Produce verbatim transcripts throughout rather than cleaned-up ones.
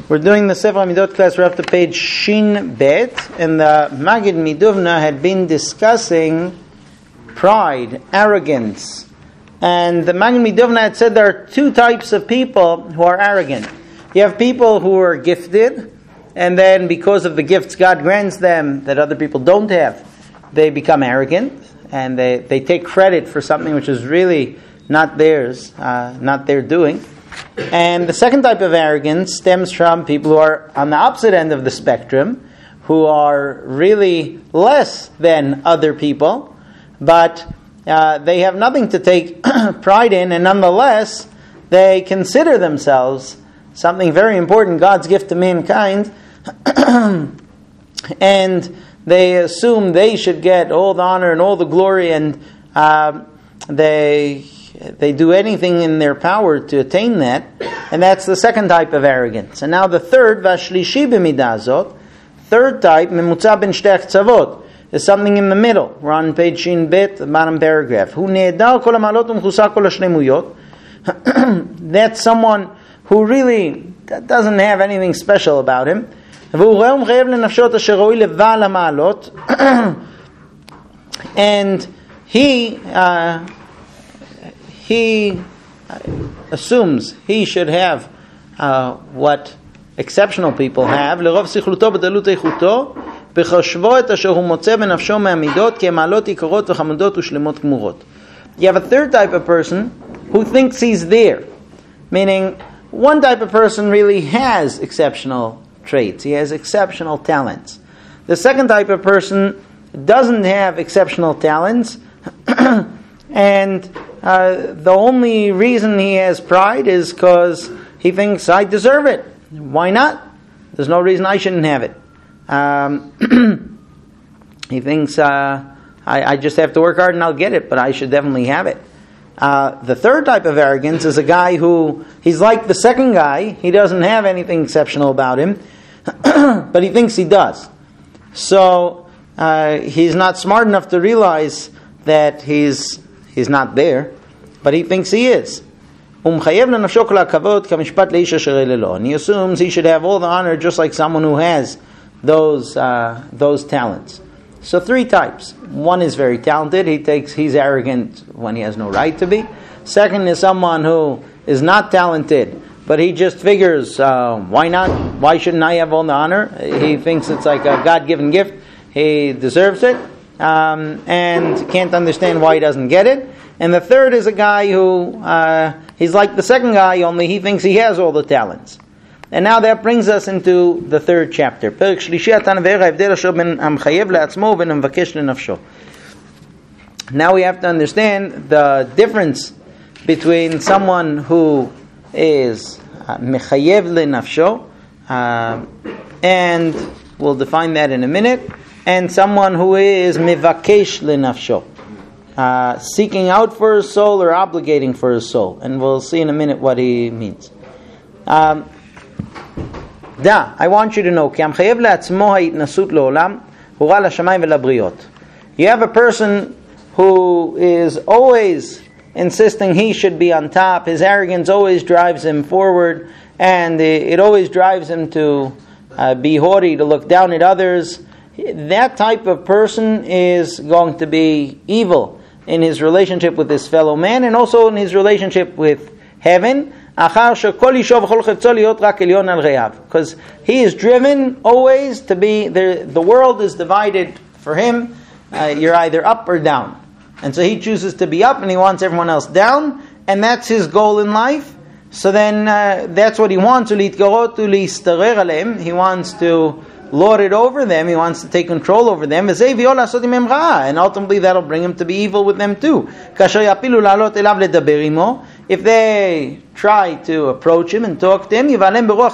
We're doing the Sefer Hamidot class. We're up to page Shin Bet, and the Magid Miduvna had been discussing pride, arrogance. And the Magid Miduvna had said there are two types of people who are arrogant. You have people who are gifted, and then because of the gifts God grants them that other people don't have, they become arrogant, and they, they take credit for something which is really not theirs, uh, not their doing. And the second type of arrogance stems from people who are on the opposite end of the spectrum, who are really less than other people, but uh, they have nothing to take pride in, and nonetheless they consider themselves something very important, God's gift to mankind, and they assume they should get all the honor and all the glory, and uh, they they do anything in their power to attain that, and that's the second type of arrogance. And now the third, vashlishi b'midazot, third type, memutza ben shtei tzavot, is something in the middle. We're on page Shin Bet, the bottom paragraph. Hu ne'edar kol ha'malot u'mchusa kol ha'shlemuyot. That's someone who really doesn't have anything special about him. And he uh, he assumes he should have uh, what exceptional people have. You have a third type of person who thinks he's there, meaning one type of person really has exceptional traits. He has exceptional talents. The second type of person doesn't have exceptional talents, and uh, the only reason he has pride is because he thinks, I deserve it. Why not? There's no reason I shouldn't have it. Um, he thinks, uh, I, I just have to work hard and I'll get it, but I should definitely have it. Uh, the third type of arrogance is a guy who, he's like the second guy, he doesn't have anything exceptional about him, but he thinks he does. So uh, he's not smart enough to realize that he's he's not there, but he thinks he is. And he assumes he should have all the honor just like someone who has those uh, those talents. So three types. One is very talented. He takes he's arrogant when he has no right to be. Second is someone who is not talented, but he just figures, uh, why not? Why shouldn't I have all the honor? He thinks it's like a God-given gift. He deserves it, um, and can't understand why he doesn't get it. And the third is a guy who uh, he's like the second guy, only he thinks he has all the talents. And now that brings us into the third chapter. Now we have to understand the difference between someone who is mechayev lenafsho, uh, and we'll define that in a minute, and someone who is mevakesh lenafsho, uh, seeking out for his soul or obligating for his soul. And we'll see in a minute what he means. Um, Da, I want you to know, you have a person who is always insisting he should be on top. His arrogance always drives him forward, and it always drives him to uh, be haughty, to look down at others. That type of person is going to be evil in his relationship with his fellow man, and also in his relationship with heaven. Because he is driven always to be, the, the world is divided for him, uh, you're either up or down. And so he chooses to be up and he wants everyone else down, and that's his goal in life. So then uh, that's what he wants. He wants to lord it over them, he wants to take control over them, and ultimately that'll bring him to be evil with them too. If they try to approach him and talk to him, he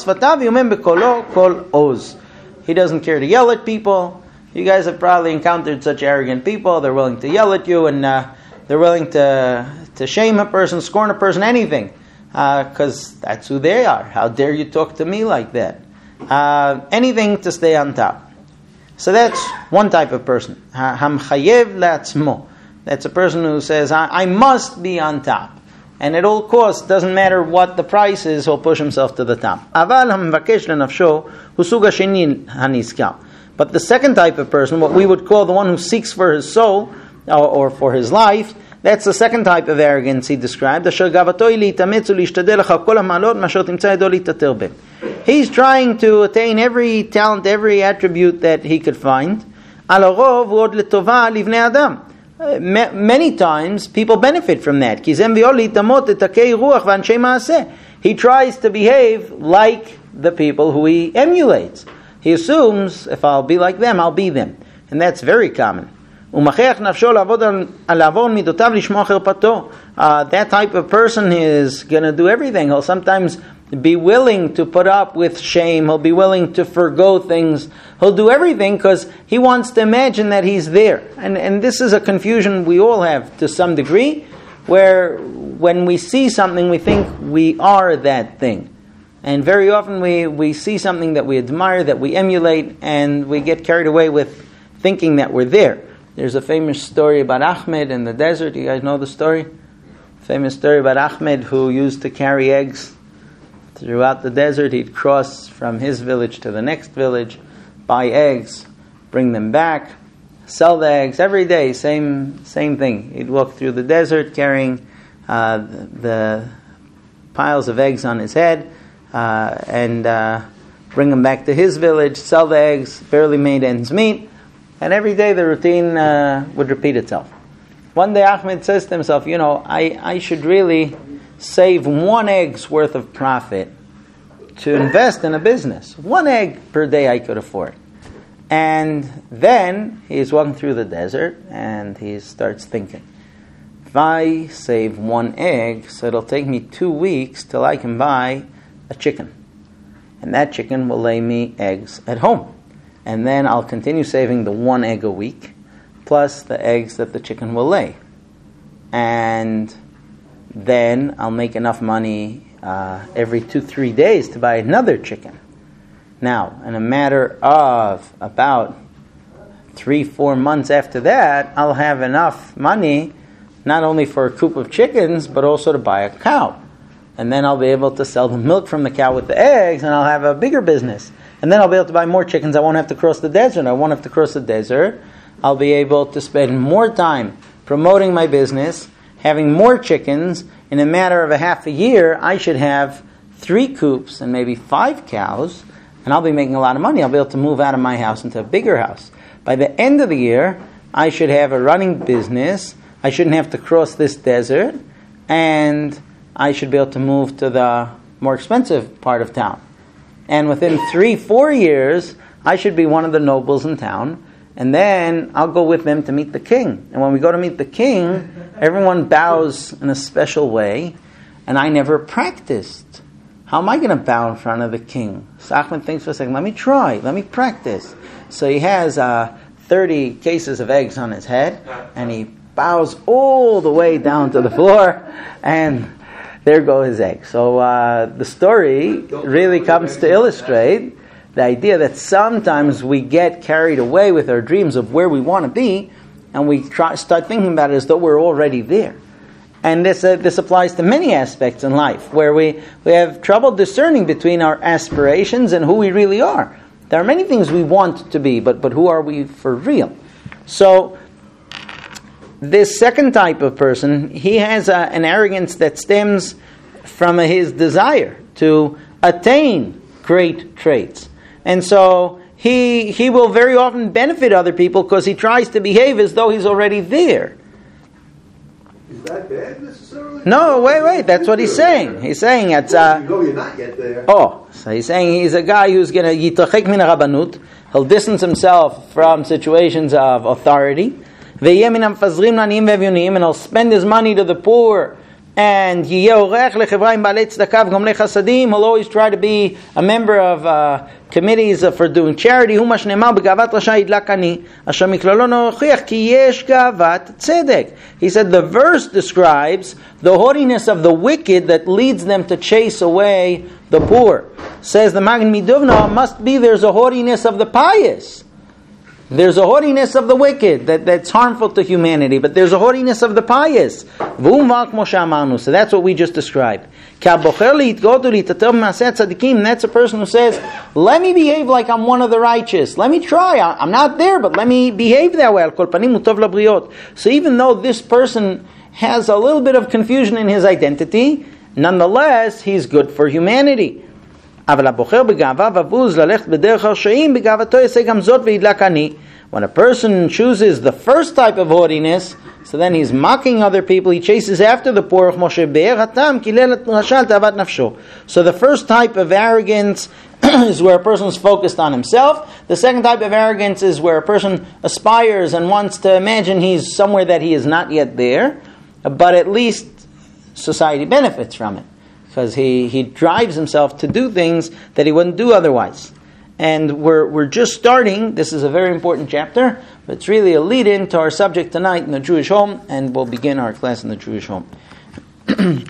doesn't care to yell at people. You guys have probably encountered such arrogant people. They're willing to yell at you, and uh, they're willing to to shame a person, scorn a person, anything, because uh, that's who they are. How dare you talk to me like that? Uh, anything to stay on top. So that's one type of person. Hamchayev la'atzmo. That's a person who says, I, I must be on top. and at all costs, doesn't matter what the price is, he'll push himself to the top. Aval hamvakesh lenafsho hu sug hasheni hanizkar. But the second type of person, what we would call the one who seeks for his soul, or, or for his life, that's the second type of arrogance he described. He's trying to attain every talent, every attribute that he could find. Many times, people benefit from that. He tries to behave like the people who he emulates. He assumes, if I'll be like them, I'll be them. And that's very common. Uh, that type of person is going to do everything. He'll sometimes be willing to put up with shame. He'll be willing to forgo things. He'll do everything because he wants to imagine that he's there. And, and this is a confusion we all have to some degree, where when we see something, we think we are that thing. And very often we, we see something that we admire, that we emulate, and we get carried away with thinking that we're there. There's a famous story about Ahmed in the desert. You guys know the story? Famous story about Ahmed who used to carry eggs throughout the desert. He'd cross from his village to the next village, buy eggs, bring them back, sell the eggs every day. Same same thing. He'd walk through the desert carrying uh, the, the piles of eggs on his head uh, and uh, bring them back to his village, sell the eggs, barely made ends meet. And every day the routine uh, would repeat itself. One day Ahmed says to himself, you know, I, I should really save one egg's worth of profit to invest in a business. One egg per day I could afford. And then he's walking through the desert and he starts thinking, if I save one egg, so it'll take me two weeks till I can buy a chicken. And that chicken will lay me eggs at home. And then I'll continue saving the one egg a week, plus the eggs that the chicken will lay. And then I'll make enough money uh, every two, three days to buy another chicken. Now, in a matter of about three, four months after that, I'll have enough money not only for a coop of chickens, but also to buy a cow. And then I'll be able to sell the milk from the cow with the eggs, and I'll have a bigger business. And then I'll be able to buy more chickens. I won't have to cross the desert. I won't have to cross the desert. I'll be able to spend more time promoting my business, having more chickens. In a matter of a half a year, I should have three coops and maybe five cows, and I'll be making a lot of money. I'll be able to move out of my house into a bigger house. By the end of the year, I should have a running business. I shouldn't have to cross this desert, and I should be able to move to the more expensive part of town. And within three, four years, I should be one of the nobles in town. And then I'll go with them to meet the king. And when we go to meet the king, everyone bows in a special way. And I never practiced. How am I going to bow in front of the king? So Ahmed thinks for a second, let me try, let me practice. So he has uh, thirty cases of eggs on his head. And he bows all the way down to the floor. And there go his eggs. So uh, the story really comes to illustrate the idea that sometimes we get carried away with our dreams of where we want to be, and we try, start thinking about it as though we're already there. And this uh, this applies to many aspects in life, where we, we have trouble discerning between our aspirations and who we really are. There are many things we want to be, but, but who are we for real? So this second type of person, he has a, an arrogance that stems from his desire to attain great traits. And so he he will very often benefit other people because he tries to behave as though he's already there. Is that bad necessarily? No, wait, wait. That's what he's saying. He's saying it's... Uh, you know you're not yet there. Oh, so he's saying he's a guy who's going to... Yitachek min rabbanut. He'll distance himself from situations of authority. And he'll spend his money to the poor, and he'll always try to be a member of uh, committees for doing charity. He said the verse describes the haughtiness of the wicked that leads them to chase away the poor. Says the Magen Miduvna, must be there's a haughtiness of the pious. There's a haughtiness of the wicked that, that's harmful to humanity, but there's a haughtiness of the pious. So that's what we just described. That's a person who says, let me behave like I'm one of the righteous. Let me try. I'm not there, but let me behave that way. So even though this person has a little bit of confusion in his identity, nonetheless, he's good for humanity. When a person chooses the first type of haughtiness, so then he's mocking other people, he chases after the poor. So the first type of arrogance is where a person is focused on himself. The second type of arrogance is where a person aspires and wants to imagine he's somewhere that he is not yet there, but at least society benefits from it, because he, he drives himself to do things that he wouldn't do otherwise. And we're we're just starting. This is a very important chapter, but it's really a lead-in to our subject tonight in the Jewish home, and we'll begin our class in the Jewish home.